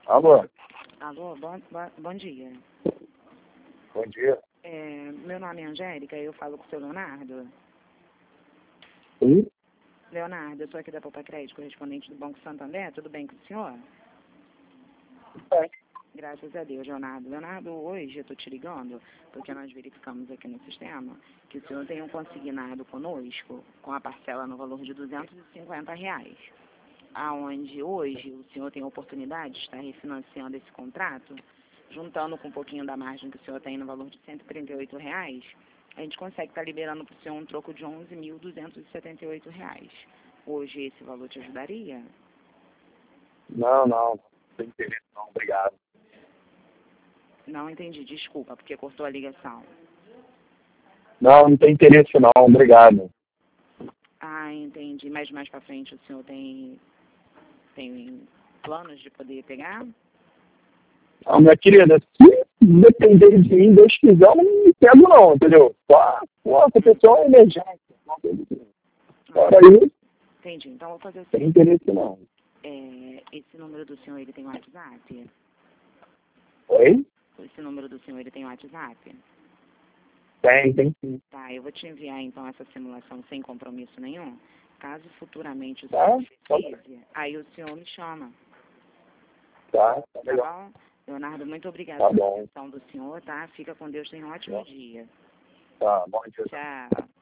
Alô? Alô, bom dia. Bom dia. Meu nome é Angélica e eu falo com o seu Leonardo. Sim? Leonardo, eu sou aqui da Poupa Crédito, correspondente do Banco Santander. Tudo bem com o senhor? É. Graças a Deus, Leonardo. Leonardo, hoje eu estou te ligando porque nós verificamos aqui no sistema que o senhor tem um consignado conosco com a parcela no valor de R$ 250, aonde hoje o senhor tem a oportunidade de estar refinanciando esse contrato, juntando com um pouquinho da margem que o senhor tem no valor de R$ 138, a gente consegue estar liberando para o senhor um troco de R$ 11.278. Hoje esse valor te ajudaria? Não, não tem interesse não, obrigado. Não entendi, desculpa, porque cortou a ligação. Não tem interesse não, obrigado. Ah, entendi. Mas mais para frente o senhor tem planos de poder pegar? Não, minha querida, se depender de mim, Deus quiser, eu não pego não, entendeu? Só aconteceu uma emergência. Fora isso, Entendi. Então vou fazer o não tem seguinte. interesse não. Esse número do senhor, ele tem WhatsApp? Oi? Esse número do senhor, ele tem WhatsApp? Tem sim. Tá, eu vou te enviar então essa simulação sem compromisso nenhum. Caso futuramente o Tá? senhor precise, aí o senhor me chama. Tá Tá legal. bom? Leonardo, muito obrigada Tá pela bom. atenção do senhor, tá? Fica com Deus, tenha um ótimo dia. Tá bom, tchau. Tchau.